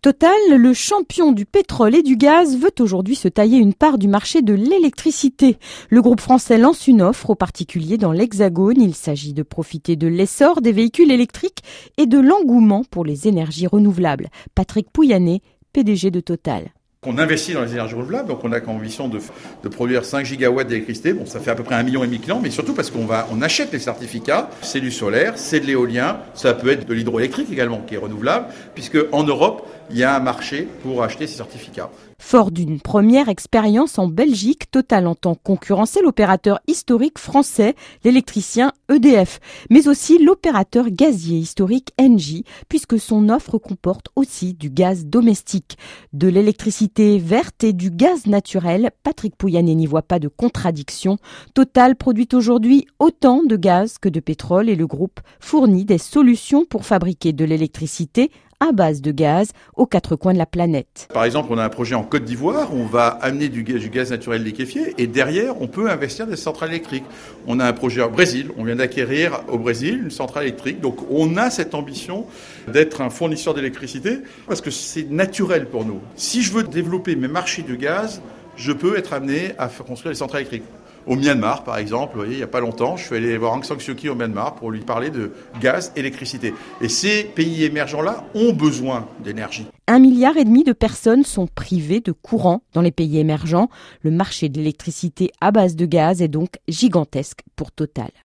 Total, le champion du pétrole et du gaz, veut aujourd'hui se tailler une part du marché de l'électricité. Le groupe français lance une offre aux particuliers dans l'Hexagone. Il s'agit de profiter de l'essor des véhicules électriques et de l'engouement pour les énergies renouvelables. Patrick Pouyanné, PDG de Total. On investit dans les énergies renouvelables, donc on a comme ambition de produire 5 gigawatts d'électricité. Bon, ça fait à peu près 1,5 million de clients, mais surtout parce qu'on achète les certificats. C'est du solaire, c'est de l'éolien, ça peut être de l'hydroélectrique également, qui est renouvelable, puisque en Europe, il y a un marché pour acheter ces certificats. Fort d'une première expérience en Belgique, Total entend concurrencer l'opérateur historique français, l'électricien EDF, mais aussi l'opérateur gazier historique Engie, puisque son offre comporte aussi du gaz domestique. De l'électricité verte et du gaz naturel, Patrick Pouyanné n'y voit pas de contradiction. Total produit aujourd'hui autant de gaz que de pétrole et le groupe fournit des solutions pour fabriquer de l'électricité à base de gaz aux quatre coins de la planète. Par exemple, on a un projet en Côte d'Ivoire où on va amener du gaz naturel liquéfié et derrière, on peut investir des centrales électriques. On a un projet au Brésil, on vient d'acquérir au Brésil une centrale électrique. Donc on a cette ambition d'être un fournisseur d'électricité parce que c'est naturel pour nous. Si je veux développer mes marchés de gaz, je peux être amené à construire des centrales électriques. Au Myanmar, par exemple, vous voyez, il n'y a pas longtemps, je suis allé voir Aung San Suu Kyi au Myanmar pour lui parler de gaz, électricité. Et ces pays émergents-là ont besoin d'énergie. 1,5 milliard de personnes sont privées de courant dans les pays émergents. Le marché de l'électricité à base de gaz est donc gigantesque pour Total.